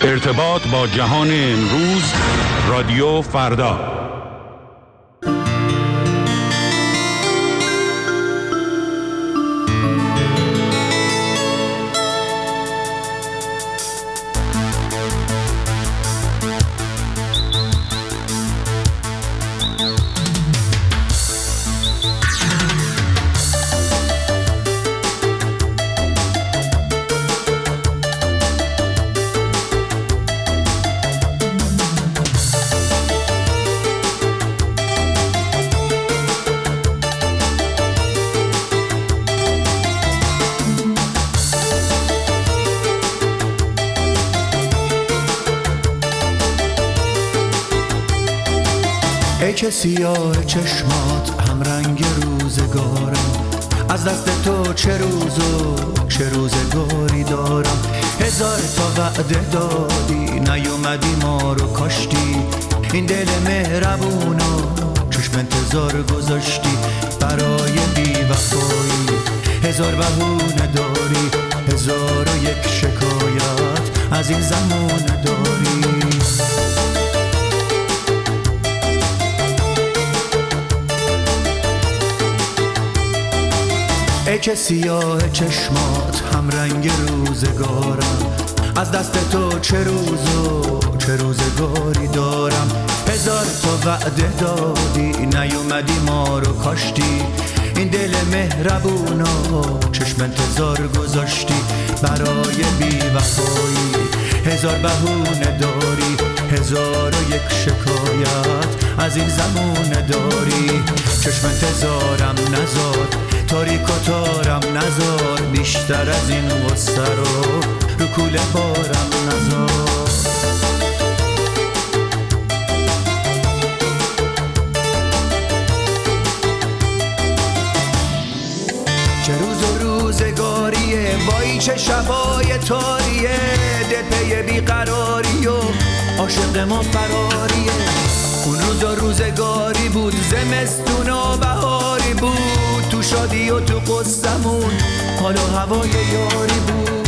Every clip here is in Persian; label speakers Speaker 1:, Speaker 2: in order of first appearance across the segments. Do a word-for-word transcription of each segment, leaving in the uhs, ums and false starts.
Speaker 1: ارتباط با جهان امروز، رادیو فردا.
Speaker 2: ای که سیاه چشمات هم رنگ روزگارم، از دست تو چه روز و چه روزگاری دارم. هزار تا وعده دادی نیومدی ما رو کاشتی، این دل مهربونو چشم انتظار گذاشتی برای بی وفایی. هزار بهونه داری، هزار و یک شکایت از این زمان داری. ای که سیاه چشمات هم رنگ روزگارم، از دست تو چه روز و چه روزگاری دارم. هزار تا وعده دادی نیومدی ما رو کاشتی، این دل مهربونو چشم انتظار گذاشتی برای بی وفایی. هزار بهونه داری، هزار و یک شکایت از این زمان داری. چشم انتظارم نزار، تاریک و تارم نزار، بیشتر از این غصه رو رو کوله بارم نزار. چه روز و روزگاریه، وای چه شبای تاریه، دل پی بیقراری و عاشق ما فراریه. اون روز و روزگاری بود، زمستون و بهاری بود، تو شادی و تو قصمون حال و هوای یاری بود.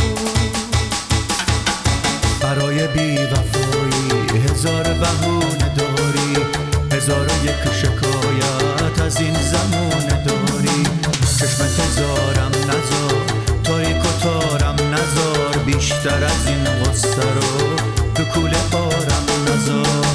Speaker 2: برای بی وفایی هزار بهونه داری، هزار و یک شکایت از این زمان داری. چشم انتظارم نزار، تاریک و تارم نزار، بیشتر از این غصه رو رو کوله بارم نزار.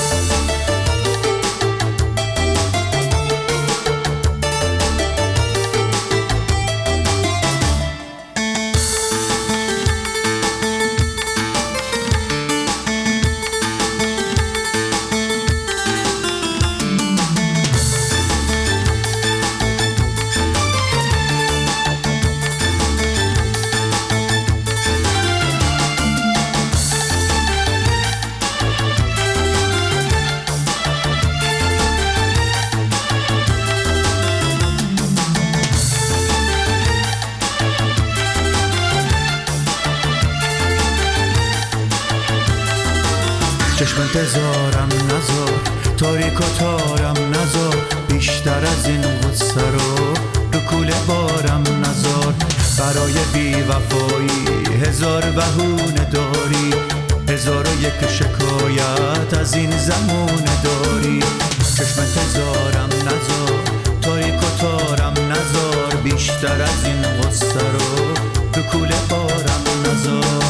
Speaker 2: چشم انتظارم نزار، تاریک و تارم نزار، بیشتر از این غصه رو رو کوله بارم نزار. برای بی وفایی هزار بهونه داری، هزار و یک شکایت از این زمان داری. چشم انتظارم نزار، تاریک و تارم نزار، بیشتر از این غصه رو رو کوله بارم نزار.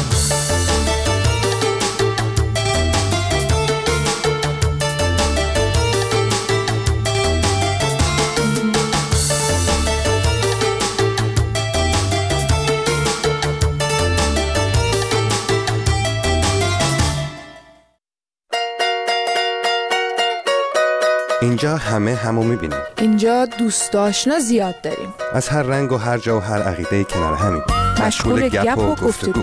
Speaker 3: اینجا همه همو میبینیم.
Speaker 4: اینجا دوست آشنا زیاد داریم،
Speaker 3: از هر رنگ و هر جا و هر عقیده کنار همیم،
Speaker 4: مشغول گپ و گفتگو.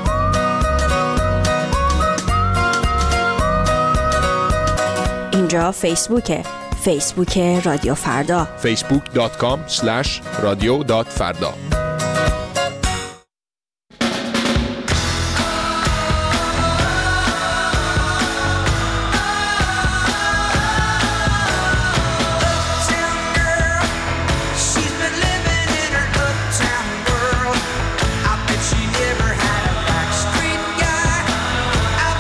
Speaker 5: اینجا فیسبوکه، فیسبوک رادیو فردا،
Speaker 6: فیسبوک دات کام اسلش رادیو دات فردا.
Speaker 7: I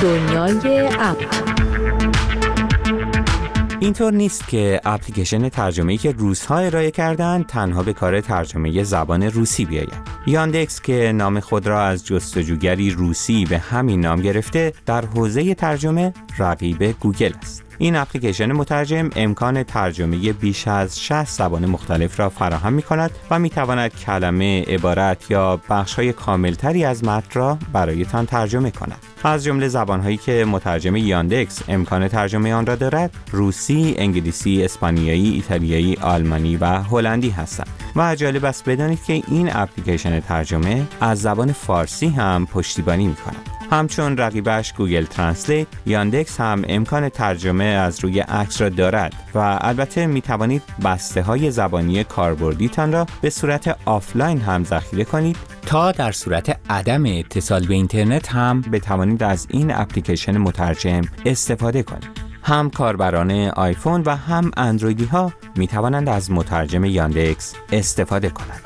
Speaker 4: دنیای اپ.
Speaker 7: اینطور نیست که اپلیکیشن ترجمه‌ای که روس‌ها ارائه کردن تنها به کار ترجمه زبان روسی بیاید. یاندکس که نام خود را از جستجوگری روسی به همین نام گرفته، در حوزه ترجمه رقیب گوگل است. این اپلیکیشن مترجم امکان ترجمه بیش از شصت زبان مختلف را فراهم می‌کند و می‌تواند کلمه، عبارت یا بخش‌های کاملتری از متن را برایتان ترجمه کند. از جمله زبان‌هایی که مترجم یاندکس امکان ترجمه آن را دارد، روسی، انگلیسی، اسپانیایی، ایتالیایی، آلمانی و هلندی هستند. و جالب است بدانید که این اپلیکیشن ترجمه از زبان فارسی هم پشتیبانی می‌کند. همچون رقیبش گوگل ترنسلیت، یاندکس هم امکان ترجمه از روی عکس را دارد و البته می توانید بسته های زبانی کاربردیتان را به صورت آفلاین هم ذخیره کنید تا در صورت عدم اتصال به اینترنت هم بتوانید از این اپلیکیشن مترجم استفاده کنید. هم کاربران آیفون و هم اندرویدی ها می توانند از مترجم یاندکس استفاده کنند.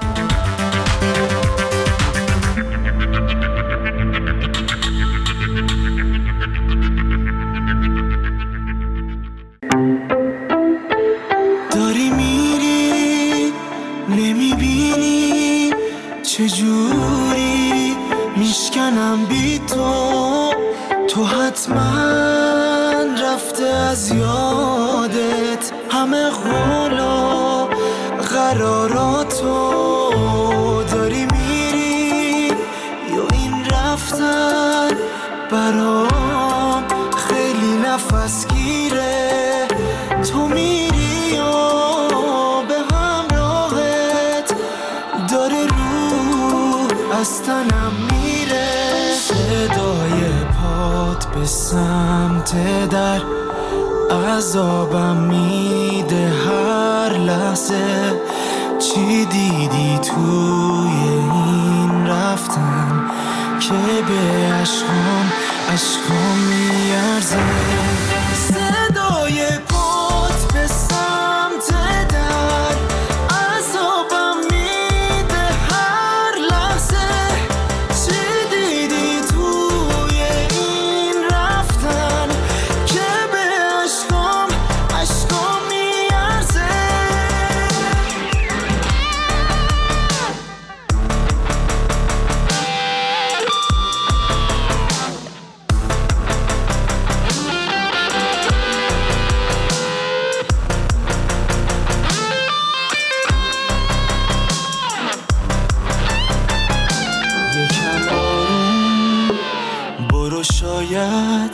Speaker 2: چجوری میشکنم بی تو، تو حتما رفته از یادت همه قول و قراراتو. داری میری یا این رفتن برام خیلی نفس گیره. تو میری یا به همراهت داره از تنم میره. صدای پات به سمت در عذابم میده هر لحظه. چی دیدی توی این رفتن که به عشقام عشقام میارزه. صدای پات به سمت در عذابم میده هر لحظه. چی دیدی توی این رفتن که به عشقام عشقام میارزه. شاید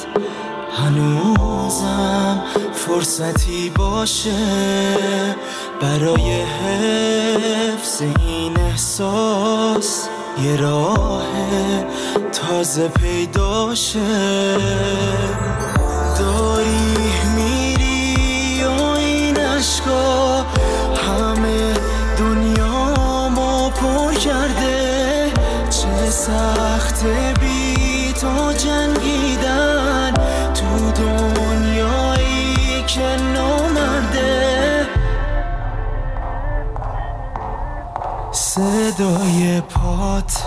Speaker 2: هنوزم فرصتی باشه برای حفظ این احساس، یه راه تازه پیدا شه. داری میری و این عشقا همه دنیامو پر کرده. چه سخته بی تو جنگیدن تو دنیایی که نامرده. صدای پات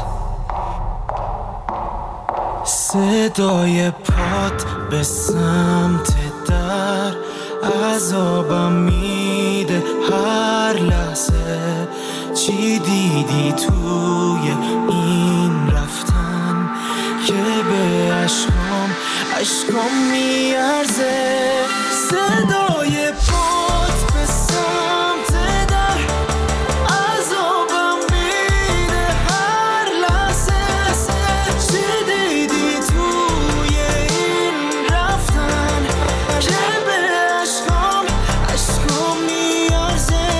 Speaker 2: صدای پات به سمت در عذابم میده هر لحظه. چی دیدی توی این رفتن که به عشقام عشقام میارزه. صدای پات به سمت در عذابم میده هر لحظه. چی دیدی توی این رفتن که به عشقام عشقام میارزه.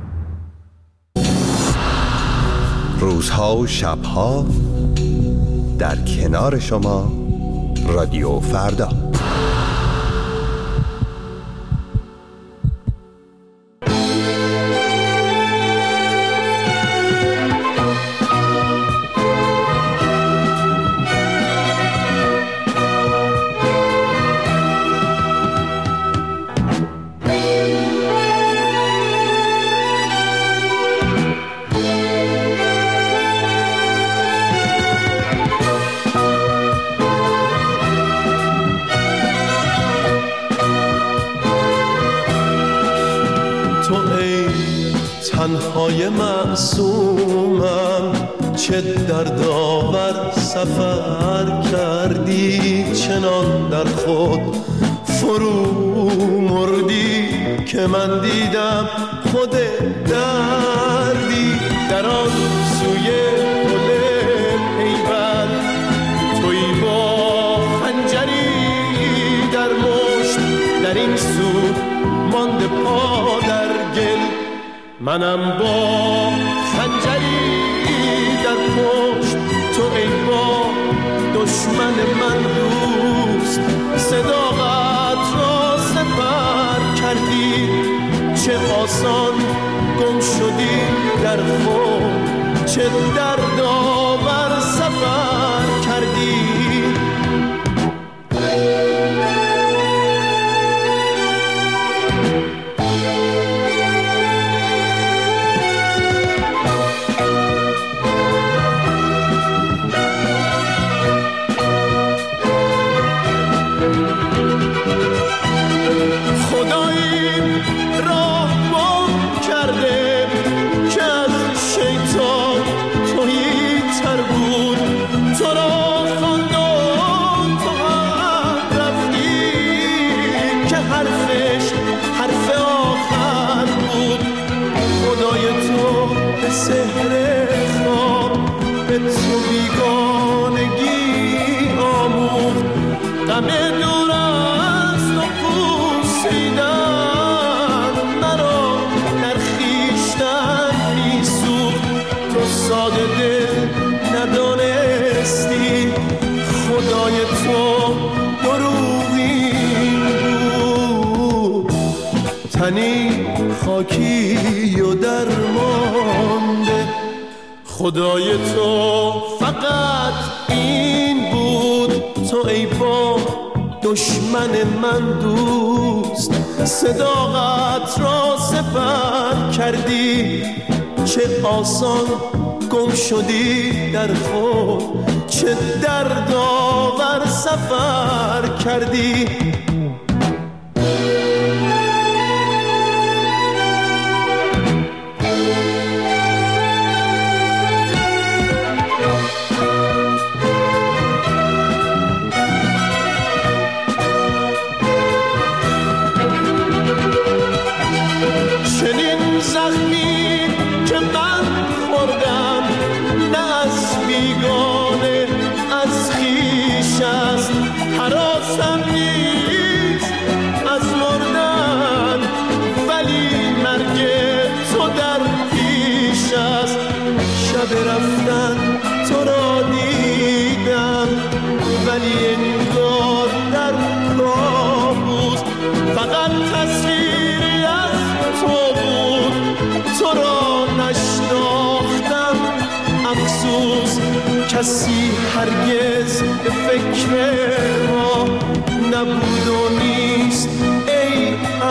Speaker 3: روزها و شبها در کنار شما رادیو فردا.
Speaker 8: تنهای معصومم چه دردآور سفر کردی، چنان در خود فرو مردی که من دیدم خود دردی. در آن سوی گل پیوند تویی با خنجری در مشت، در این سو مانده پا در گل، منم با خنجری در پشت. تو ای با دشمن من دوست، صداقت را سپر کردی، چه آسان گم شدی در خود، چه دردآور سفر کردی. سحر خواب به تو بیگانگی آموخت، غم دور از تو پوسیدن مرا در خویشتن میسوخت. تو ساده دل ندانستی خدای تو دروغین بود، تنی خاکی و درمانده. خدای تو فقط این بود، تو ای با دشمن من دوست، صداقت را سپر کردی، چه آسان گم شدی در خود، چه دردآور سفر کردی. برفتن تو را دیدم ولی انگار در کابوس، فقط تصویری از تو بود، تو را نشناختم افسوس. کسی هرگز به فکر ما نبود و نیست ای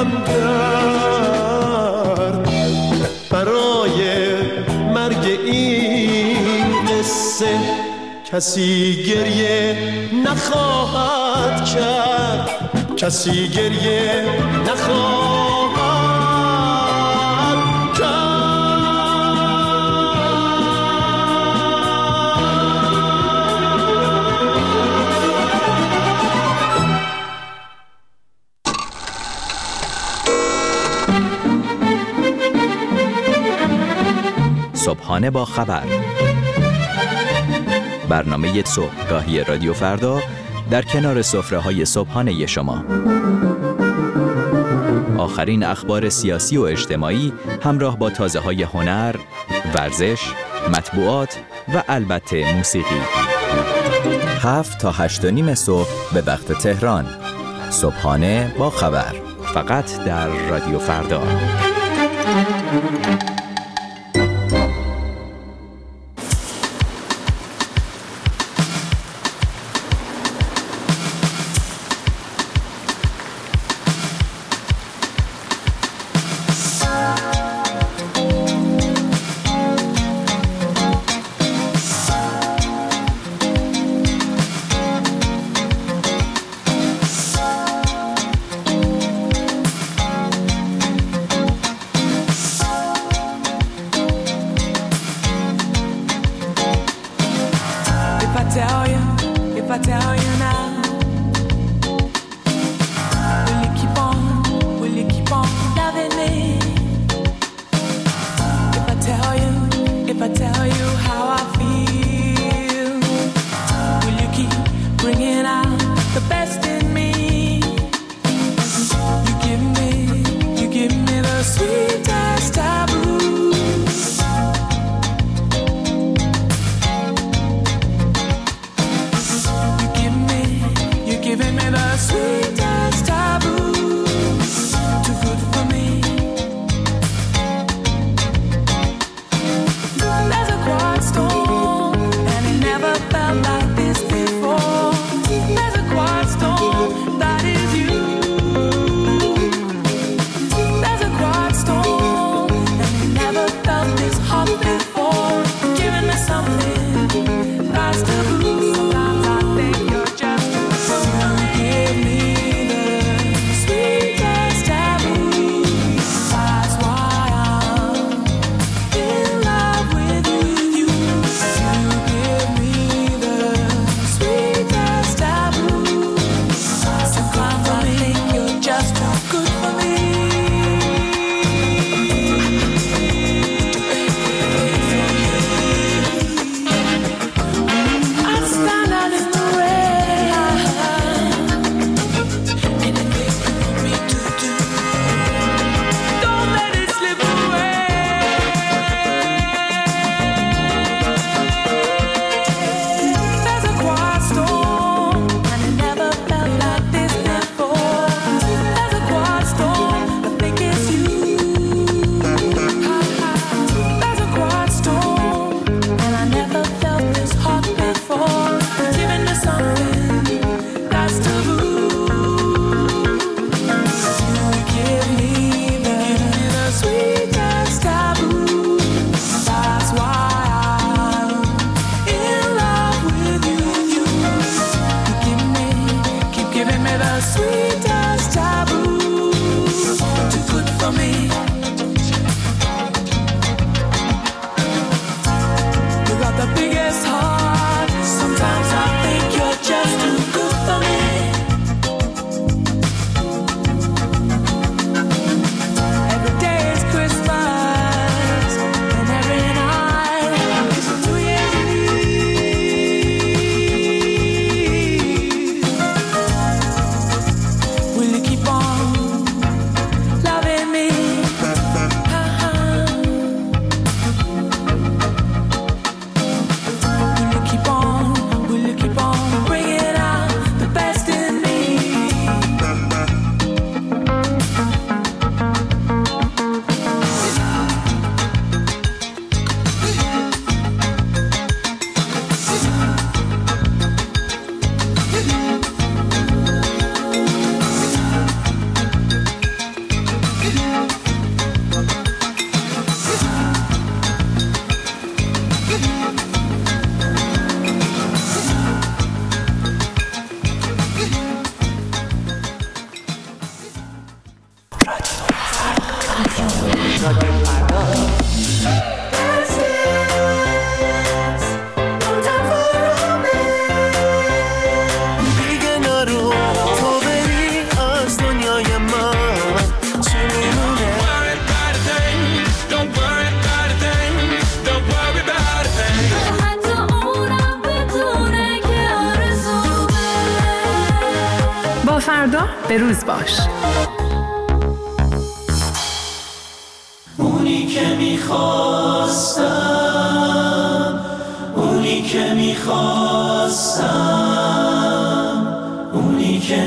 Speaker 8: همدرد، برای مرگ این قصه کسی گریه نخواهد کرد، کسی گریه نخواهد کرد.
Speaker 9: صبحانه با خبر، برنامه صبحگاهی رادیو فردا در کنار سفره‌های صبحانه شما. آخرین اخبار سیاسی و اجتماعی همراه با تازه‌های هنر، ورزش، مطبوعات و البته موسیقی. هفت تا هشت و نیم صبح به وقت تهران. صبحانه با خبر، فقط در رادیو فردا.
Speaker 10: فردا به روز باش.
Speaker 2: اونی که میخواستم، اونی که که میخواستم، اونی که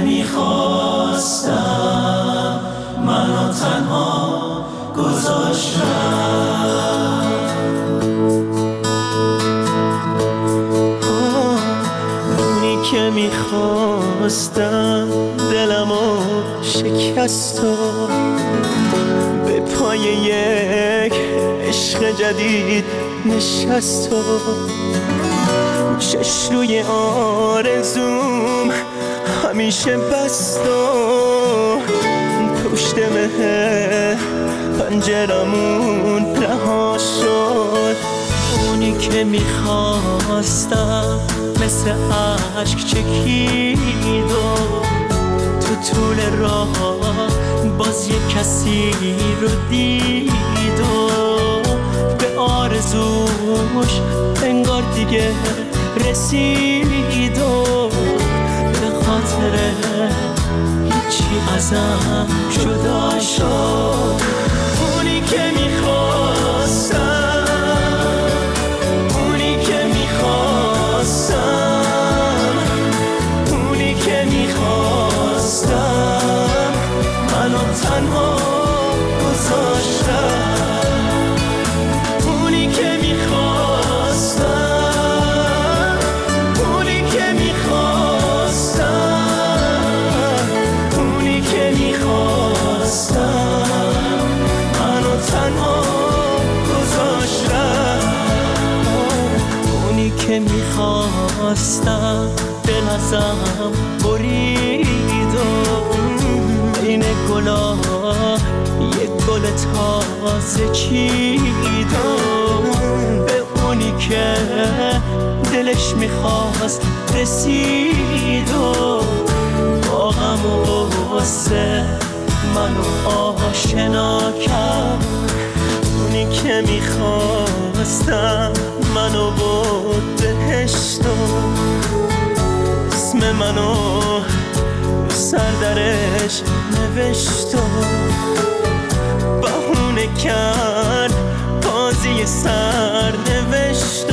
Speaker 2: میخواستم منو تنها گذاشتم. اونی که میخواستم دلمو شکست و به پای یک عشق جدید نشست و چش روی آرزوم همیشه بست و پشت مه پنجرمون رها شد. اونی که میخواستم مثل عشق چکید و تو طول راه باز یک کسی رو دید و به آرزوش انگار دیگه رسید و به خاطر هیچی ازم جدا شد. اونی که میخواستم، اونی که میخواستم، اونی که میخواستم منو تنها گذاشتم. اونی که میخواستم، اونی که میخواستم، اونی که میخواستم منو تنها گذاشتم. اونی که میخواستم دل ازم برید و بین گلا یک گل تازه چید و به اونی که دلش میخواست رسید و با غم و غصه منو آشنا کرد. اونی که میخواستم منو بود بهشت و اسم منو سر درش نوشت و بهونه کرد بازی سر نوشت و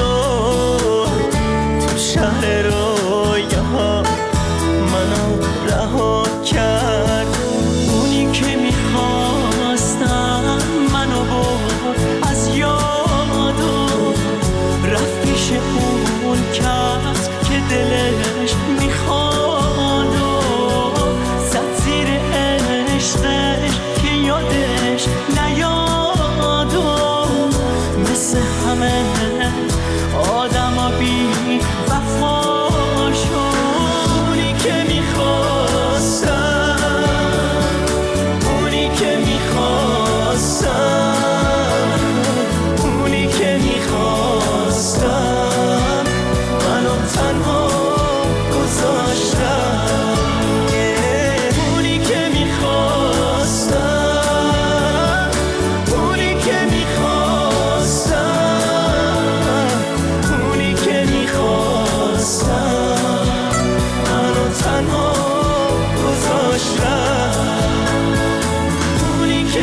Speaker 2: تو شهر رویاها منو رها کرد. اونی که میخواستم منو برد از یاد و رفت پیش اون کس که دلش میخواد و زد زیر عشقش که یادش نیاد و مثل همه آدم ها بی وفا شد. اونی که میخواستم، اونی که میخواستم، اونی که میخواستم منو تنها گذاشتم. اونی که میخواستم، اونی که میخواستم، اونی که میخواستم منو تنها گذاشتم. اونی که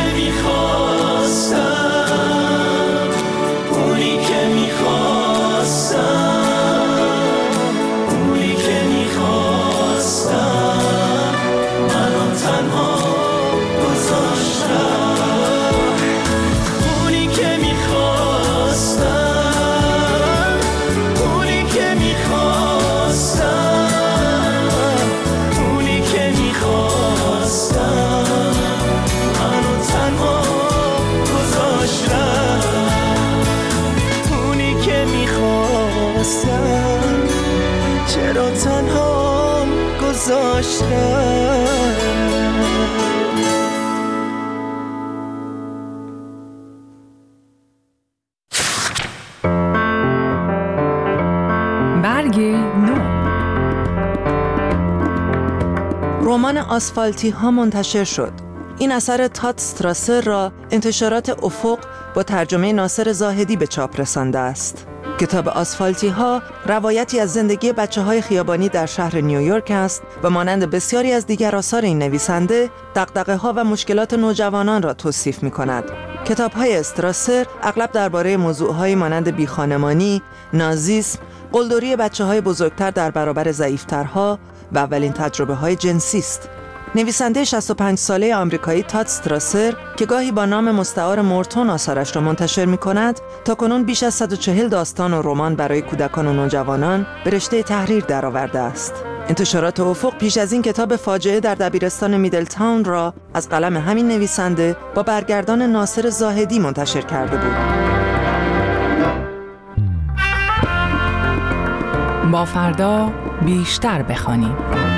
Speaker 2: میخواستم، اونی که میخواستم، اونی که میخواستم منو تنها گذاشتم. اونی که میخواستم، اونی که میخواستم، اونی که میخواستم منو تنها گذاشتم. اونی که میخواستم چرا تنها گذاشتم.
Speaker 10: برگ نو.
Speaker 11: رمان آسفالتی ها منتشر شد. این اثر تات استراسر را انتشارات افق با ترجمه ناصر زاهدی به چاپ رسانده است. کتاب آسفالتی ها روایتی از زندگی بچه های خیابانی در شهر نیویورک است و مانند بسیاری از دیگر آثار این نویسنده دغدغه ها و مشکلات نوجوانان را توصیف می کند. کتاب‌های استراسر اغلب درباره موضوع‌های مانند بیخانمانی، نازیسم، قلدری بچه‌های بزرگتر در برابر ضعیف‌ترها و اولین تجربه‌های جنسی است. نویسنده شصت و پنج ساله آمریکایی تاد استراسر که گاهی با نام مستعار مورتون آثارش را منتشر می‌کند، تاکنون بیش از صد و چهل داستان و رمان برای کودکان و نوجوانان به رشته تحریر درآورده است. انتشارات افق پیش از این کتاب فاجعه در دبیرستان میدلتاون را از قلم همین نویسنده با برگردان ناصر زاهدی منتشر کرده بود.
Speaker 10: با فردا بیشتر بخوانیم.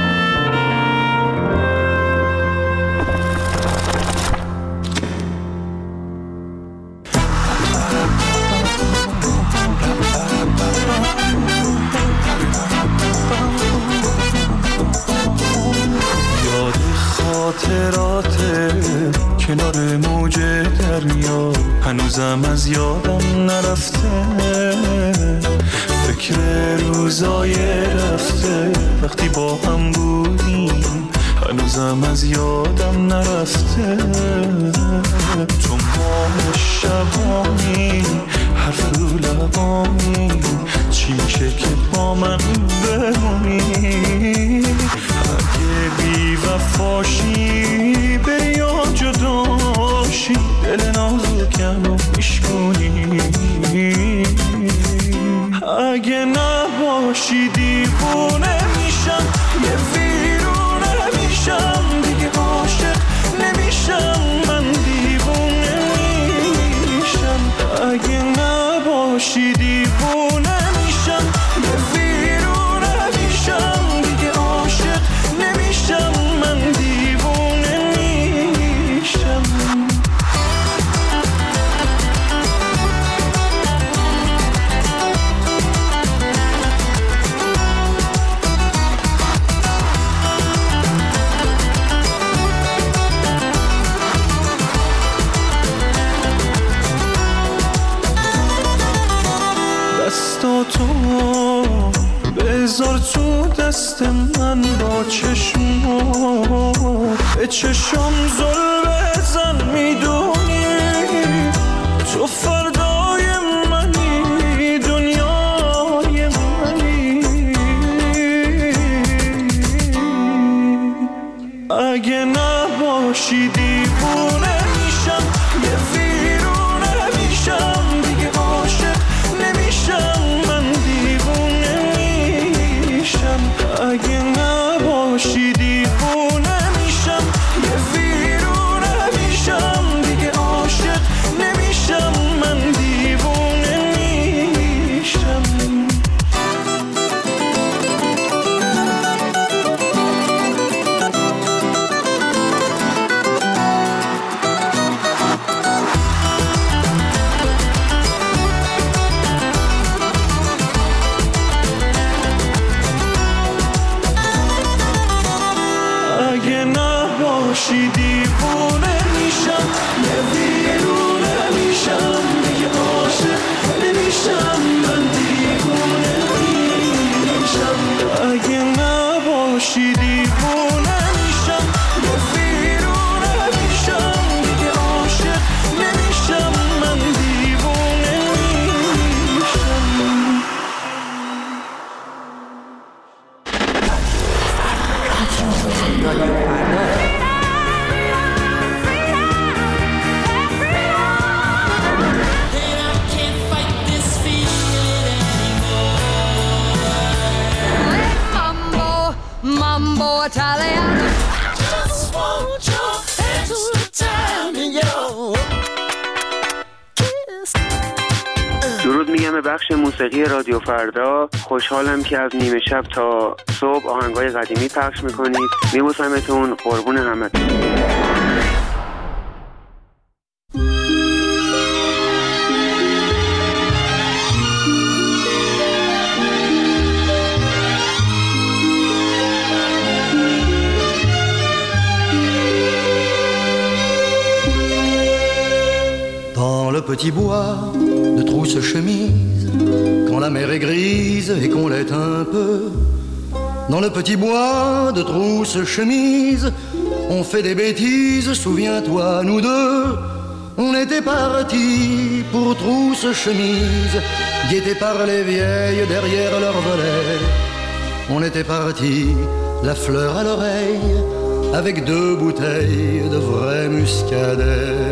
Speaker 2: خاطرات کنار موج دریا هنوزم از یادم نرفته، فکر روزای رفته وقتی با هم بودیم هنوزم از یادم نرفته. تو ماه شبانی حرف رو لبانی چی میشه که با من بمونی؟ اگه بی وفاشی بری یا جداشی دل نازکم رو میشکنی، اگه نباشی دیوونه میشم، یه ویرونه میشم، دیگه عاشق نمیشم، من دیوونه میشم. اگه نباشی دیوونه میشم، یه ویرونه میشم، دیگه عاشق نمیشم، من دیوونه میشم. دستاتو بذار تو دست من، با چشمات به چشم زل بزن، میدونی تو فردای منی، دنیای منی. اگه نباشی دیوونه میشم، یه ویرونه میشم، دیگه عاشق نمیشم، من دیوونه میشم. اگه نباشی دیوونه میشم، یه ویرونه میشم، دیگه عاشق نمیشم، من دیوونه میشم. اگه نباشی دیوونه میشم، یه ویرونه میشم، دیگه عاشق نمیشم، من دیوونه میشم. اگه نباشی دیوونه میشم، یه ویرونه میشم، دیگه عاشق نمیشم، من دیوونه میشم.
Speaker 12: درود میگم به بخش موسیقی رادیو فردا. خوشحالم که از نیمه شب تا صبح آهنگای قدیمی پخش میکنید. میبوسمتون، قربون همتون.
Speaker 2: Dans le petit bois de trousse-chemise, quand la mer est grise et qu'on l'est un peu, dans le petit bois de trousse-chemise, on fait des bêtises, souviens-toi, nous deux, On était parti pour trousse chemise, guettés par les vieilles derrière leur volet. On était parti, la fleur à l'oreille, avec deux bouteilles de vrai muscadet.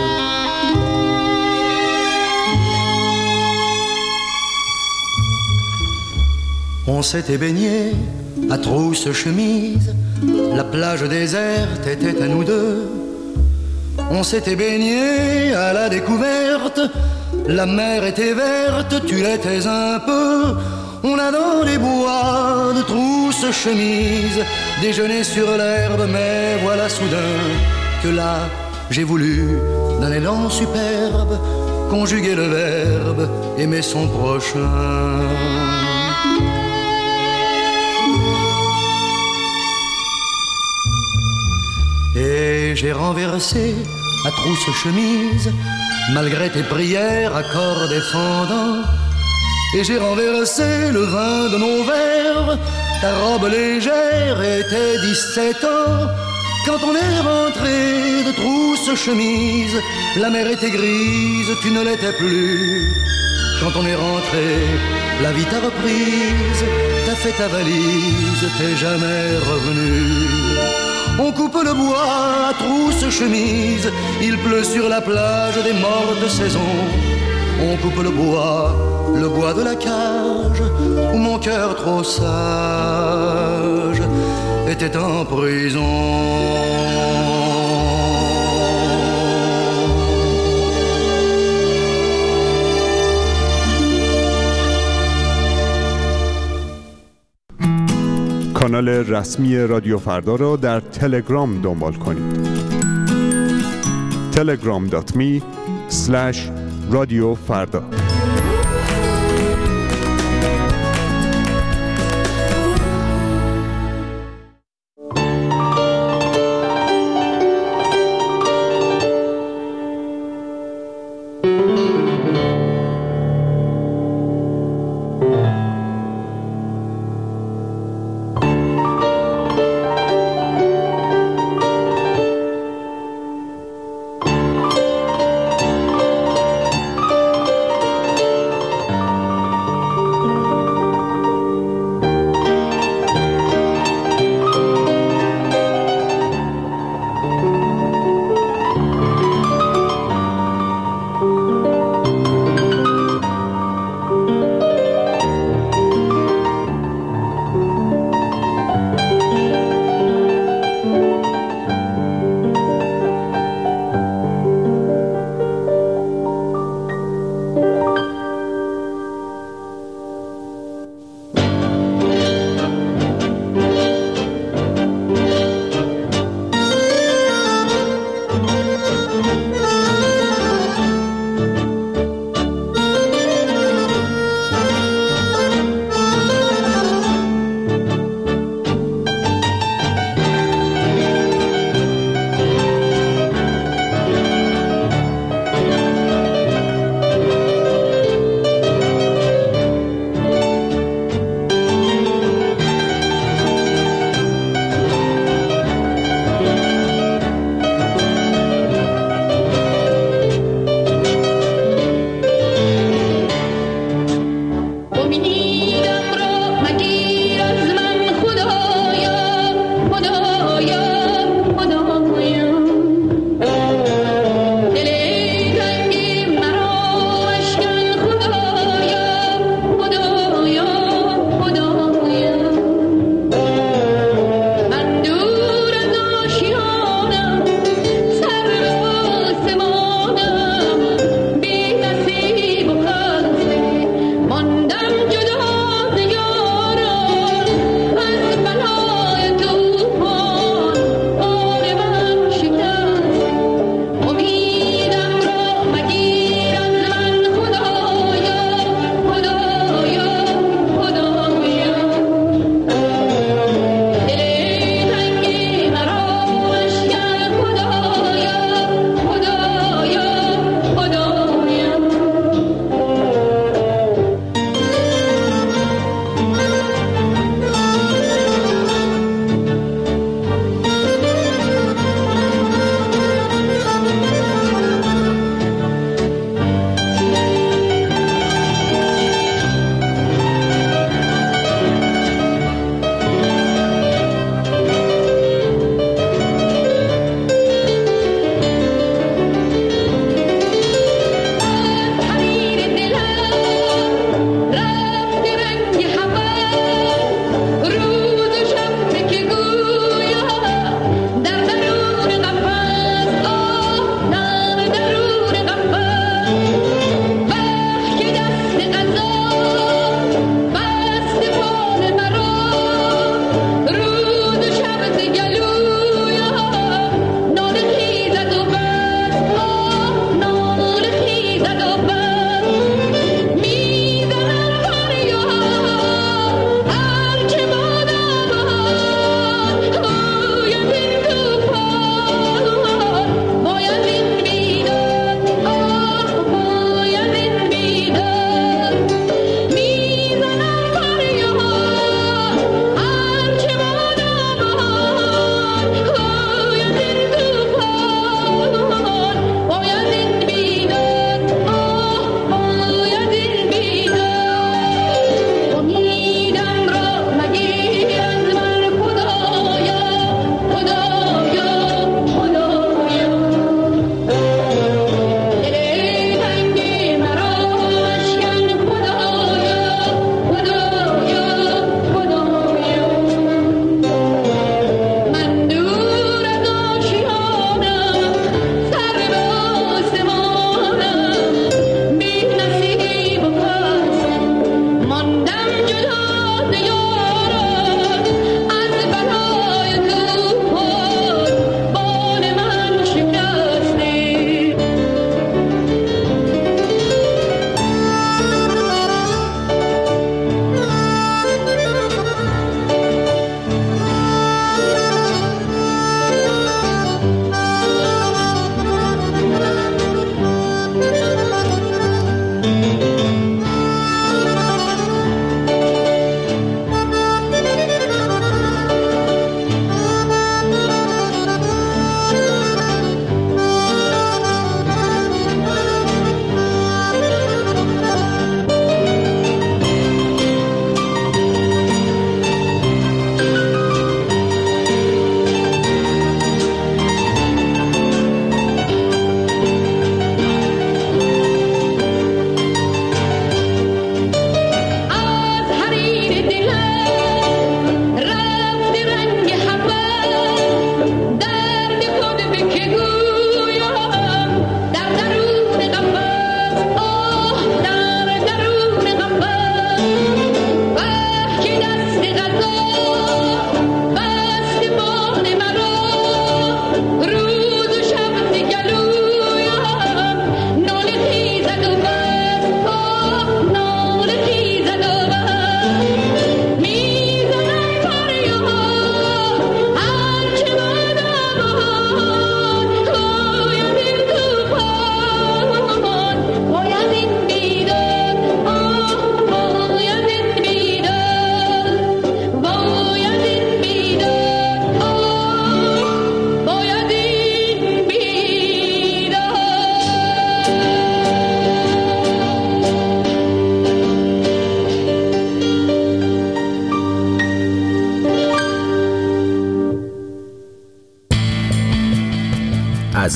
Speaker 2: On s'était baigné à trousse chemise, la plage déserte était à nous deux. On s'était baigné à la découverte, la mer était verte, tu l'étais un peu. On a dans les bois de trousse chemise déjeuné sur l'herbe, mais voilà soudain que là j'ai voulu, d'un élan superbe, conjuguer le verbe aimer son prochain. Et j'ai renversé à trousse chemise, malgré tes prières, accords défendants. Et j'ai renversé le vin de nos verres, ta robe légère était dix-sept ans. Quand on est rentré de trousse chemise, la mer était grise, tu ne l'étais plus. Quand on est rentré, la vie t'a reprise, t'as fait ta valise, t'es jamais revenu. On coupe le bois à trousse chemise, il pleut sur la plage des mortes saisons. On coupe le bois, le bois de la cage, où mon cœur trop sage était en prison.
Speaker 13: کانال رسمی رادیو فردا را در تلگرام دنبال کنید. تلگرام دات می اسلش رادیو فردا.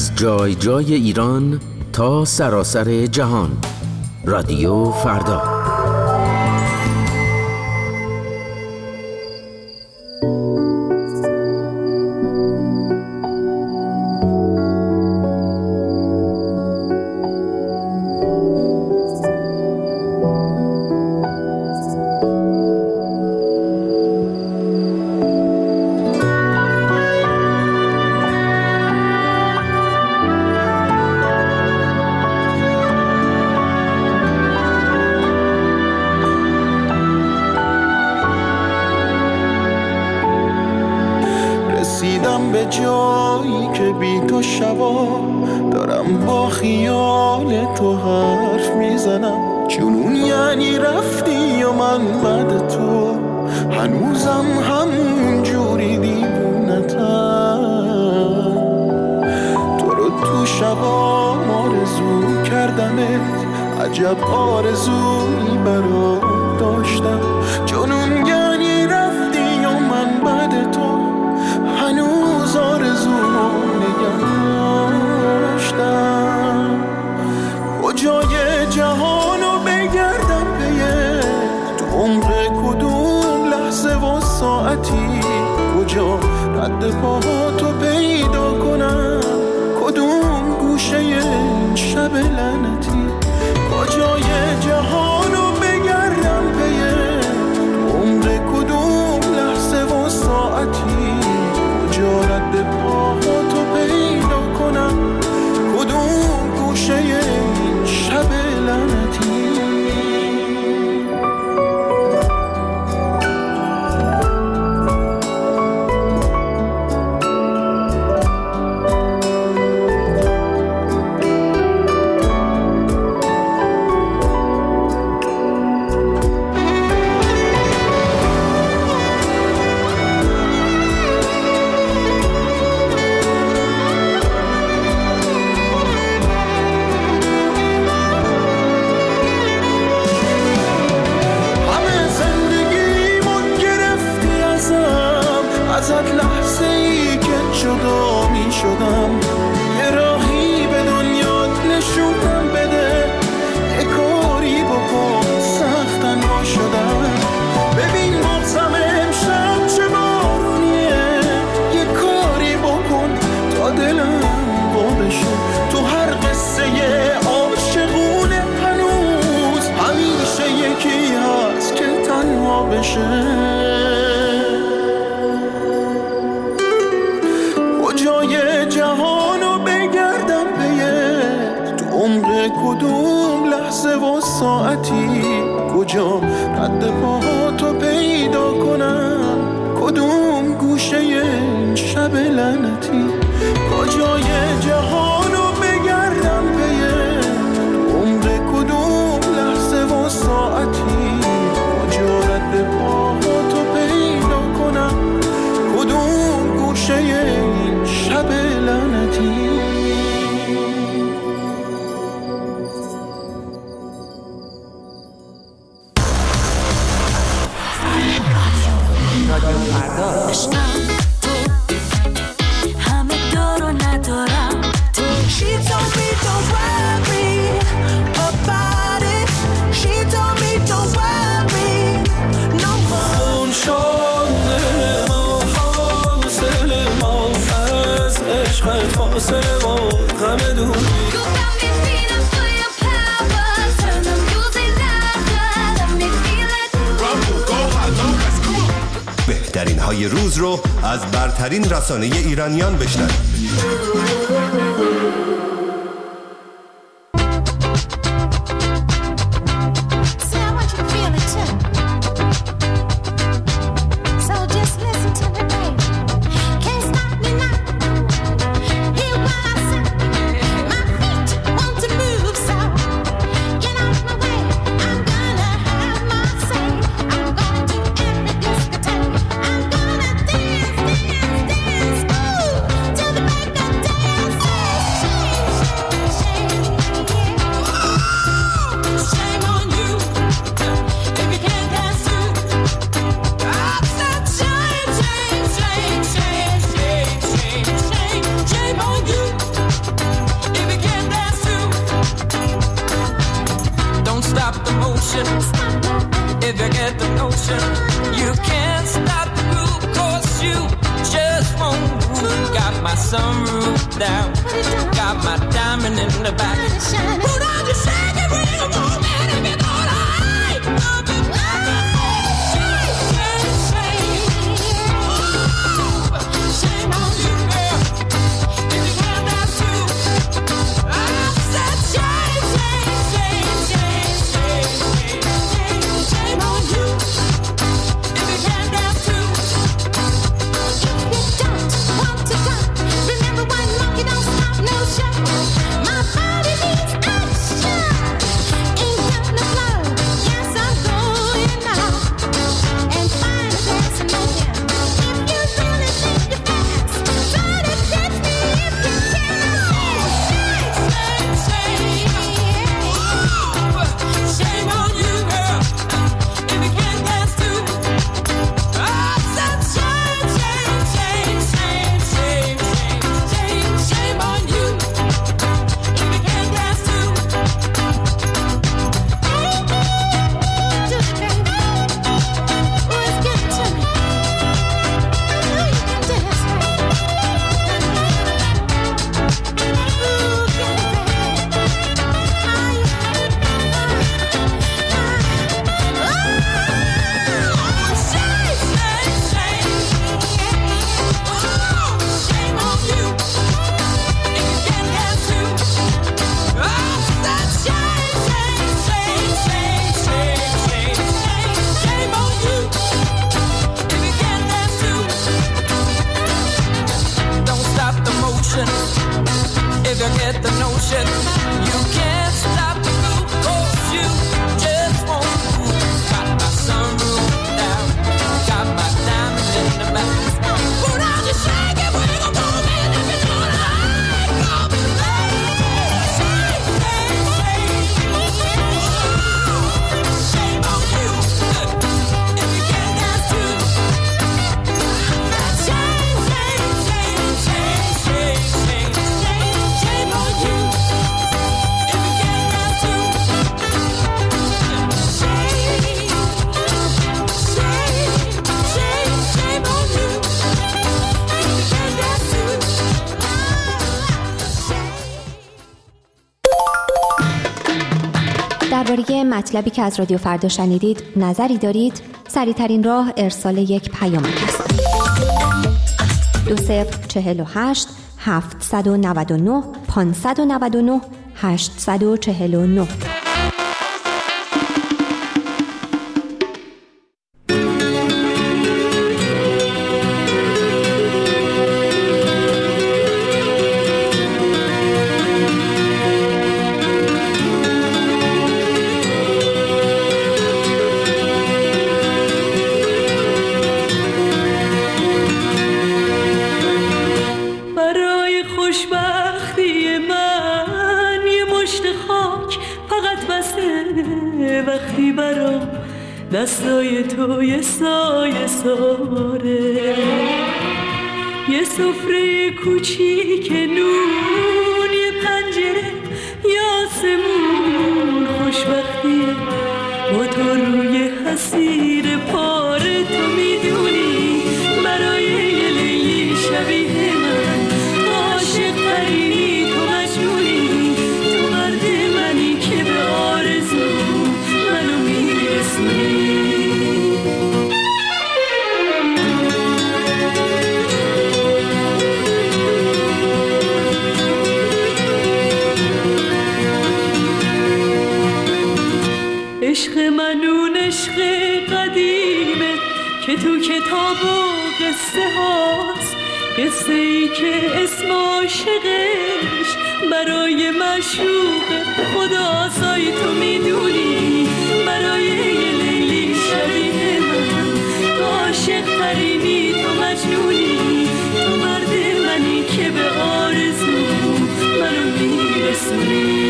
Speaker 14: از جای جای ایران تا سراسر جهان. رادیو فردا.
Speaker 8: به جایی که بی تو شبا دارم با خیال تو حرف میزنم. جنون یعنی رفتی و من بعد تو هنوزم همون جوری دیوونتم. تو رو تو شبا آرزو کردمت، عجب آرزویی برات داشتم. جنون یعنی رفتی و من بعد تو هنوز آرزو نگه داشتم. کجای جهانو بگردم پیه، تو عمق کدوم لحظه و ساعتی، کجا رد پاهاتو پیدا کنم، کدوم گوشه این شب لعنتی. کجای جهانو بگردم پیه، تو عمق کدوم لحظه و ساعتی، کجا رد پاهاتو پیدا کنم، کدوم گوشه این شب لعنتی. ازت لحظه ای که جدا می شدم، یه راهی به دنیات نشونم بده، یه کاری بکن سختن ما شدم. ببین مغزم امشب چه بارونیه، یه کاری بکن تا دلم با بشه. تو هر قصه عاشقونه هنوز همیشه یکی هست که تنها بشه. جای جهانو بگردم پیه، تو عمق کدوم لحظه و ساعتی، کجا رد پاهاتو پیدا کنم، کدوم گوشه این شب لعنتی. کجای جهانو بگردم پیه، تو عمق کدوم لحظه و ساعتی، کجا رد پاهاتو پیدا کنم، کدوم گوشه این شب لعنتی.
Speaker 15: همه دارو ندارم تو. She told me don't worry about it. She told me don't worry no more. اون شده ما حاصل ما از عشق فاصله ما غم دوری.
Speaker 3: بهترین های روز رو از برترین رسانه ایرانیان بشنوید.
Speaker 15: motion. If you get the notion, you can't stop the groove, 'cause you just won't move. Got my sunroof down, got my diamond in the back. Put on your shake and bring 'em home, and if you're gonna hide, I'll be back. Shake, shake, shake. Oh, shame on you, girl. If you can't dance too. I said shame, shame, shame, shame, shame, shame, shame on you. If you can't dance too. If you don't want to go, remember one monkey don't stop no show. My body needs action. Ain't got no flow. Yes, I'm going now. And find a destination. If you really think you're fast, try to catch me if you can. Shame, shame, shame. Shame on you, girl. If you can't dance too. I said shame, shame, shame, shame, shame, shame, shame on you. If you can't dance too. Do it, baby. Boys, get to me. I know you can dance, baby. Ooh, get it, baby. Oh, shame, shame, shame. Oh, shame on you. If you can't dance too. I said shame, shame, shame, shame, shame, shame, shame, shame on you. If you can't dance too. Don't stop the motion. If you get the notion, you can't stop the groove, 'cause you just won't move. Got my sunroof down, got my diamond in the back. Put on your shake and wiggle, move, and if you're gonna hide, call me lady. Shake, shake, shake. Shame on you. If you can't dance too. Shame, shame, shame, shame, shame, shame, shame, shame on you. If you can't dance too. Shame, shame, shame, shame on you. If you can't dance too.
Speaker 16: درباره مطلبی که از رادیو فردا شنیدید نظری دارید؟ سریع‌ترین راه ارسال یک پیامک است. دو صفر چهل و هشت هفتصد و نود و نه پانصد و نود و نه هشتصد و چهل و نه.
Speaker 17: برای خوشبختی من یه مشت خاک فقط بسه، وقتی برام دستای تو یه سایه ساره، یه سفره کوچیک نون، یه پنجره یا آسمون. خوشبختی با تو روی حسیر پاره، تو میدونی برای یه لیلی شبیه من عاشق ترینی، تو مجنونی، تو مرد منی که به آرزو منو میرسونی. عشق من اون عشق قدیمه که تو کتاب و قصه هاست، قصه ای که اسم عاشقش برای معشوق خداست. آی تو میدونی برای یه لیلی شبیه من عاشق ترینی، تو مجنونی، تو مرد منی که به آرزو منو میرسونی.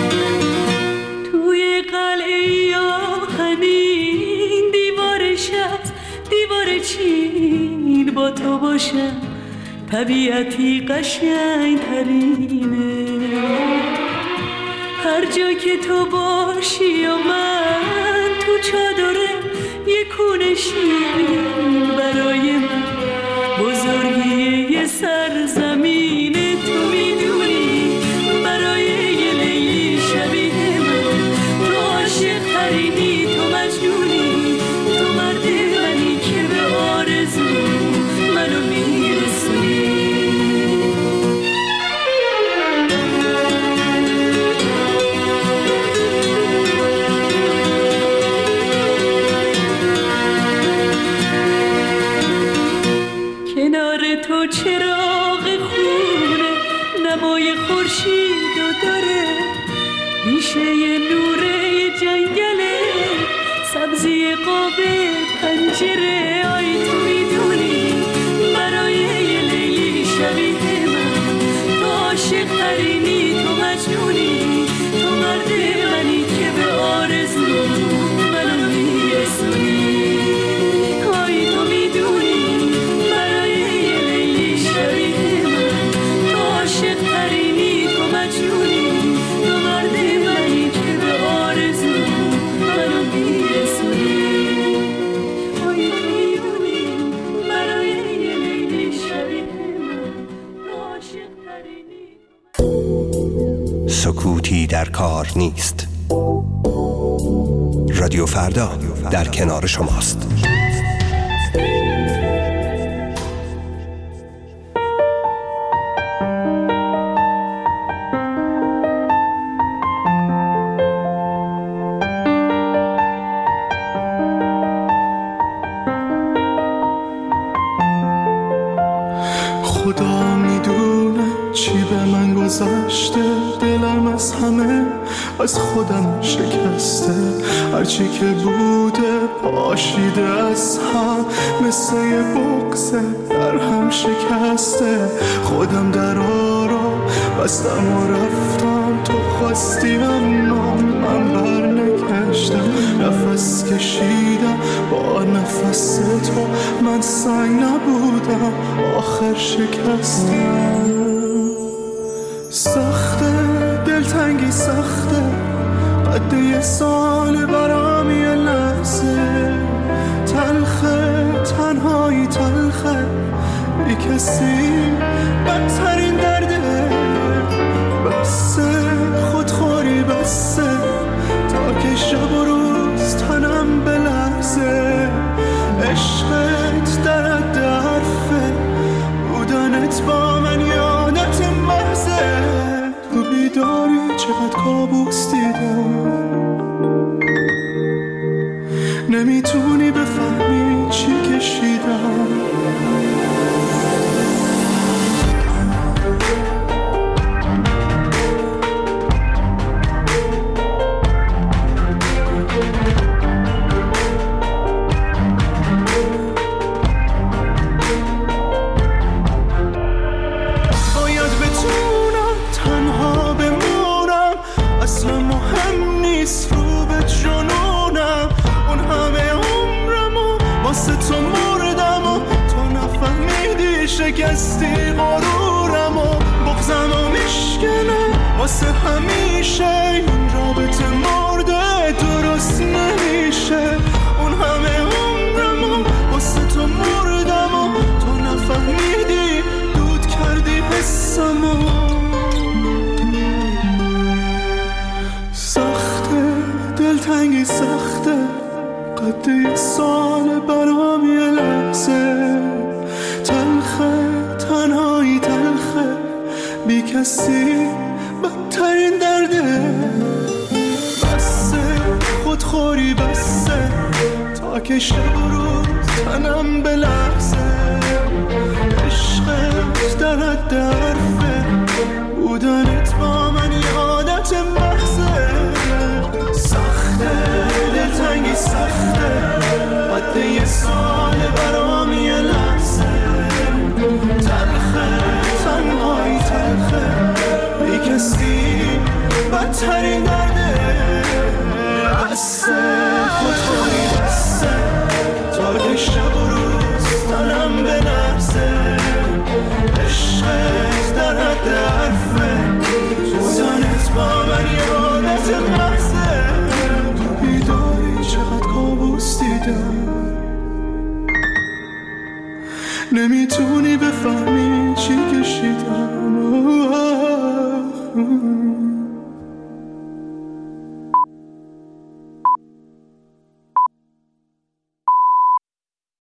Speaker 17: توی قلعه آهنین دیوار شهر چین با تو باشم طبیعتی قشنگ ترینه. هر جا که تو باشی و من تو چادره یه کونه شیرین برای من بزرگی یه سرزمینه. تو میدونی برای یه لیلی شبیه من تو عاشق ترینی، تو مجنونی، تو مرد منی که به آرزو منو میرسونی. کنار تو چراغ خونه نمای خورشیدو داره، میشه یه نوره جنگله سبزی قاب پنجره. آی تو میدونی برای یه لیلی شبیه من تو عاشق ترینی، تو مجنونی، تو مرد منی که به آرزو منو میرسونی. آی تو میدونی برای یه لیلی شبیه من تو عاشق ترینی، تو مجنونی، تو مرد منی که به آرزو منو میرسونی. آی تو میدونی برای یه لیلی شبیه من تو عاشق ترینی.
Speaker 3: سکوتی در کار نیست. رادیو فردا در کنار شماست.
Speaker 8: خدا میدونه چی به من گذشته، دلم از همه از خودم شکسته. هرچی که بوده پاشیده از هم مثل یه بغضه در هم شکسته. خودم درا رو بستم و رفتم، تو خواستی اما من بر نگشتم. نفس کشیدم با نفس تو، من سنگ نبودم آخر شکستم. سخته دلتنگی سخته، قد یه سال برام یه لحظه. تلخه تنهایی تلخه، بی کسی بدترین درده. بسه خودخوری بسه تا که شب و روز تنم بلرزه. عشقت در حد حرفه، بودنت با من یادت محضه. تو بیداری چقدر کابوس دیدم، نمیتونی بفهمی چی کشیدم. شکستی غرورم و بغضم و میشکنه واسه همیشه. این رابطه مرده درست نمیشه. اون همه عمرم و واسه تو مردم و تو نفهمیدی، دود کردی حسم و سخته دلتنگی سخته، قد یه سال برام یه لحظه. تلخه تنهایی تلخه، بی کسی بدترین درده. بسه خودخوری بسه تا که شب و روز تنم بلرزه. عشقت در حد حرفه، بودنت با من یادت محضه. سخته دلتنگی سخته، قد یه سال برام یه لحظه. تلخه تنهایی تلخه، بی کسی بدترین درده. بسه خودخوری بسه تا که شب و روز نمیتونی بفهمی چی کشیدم.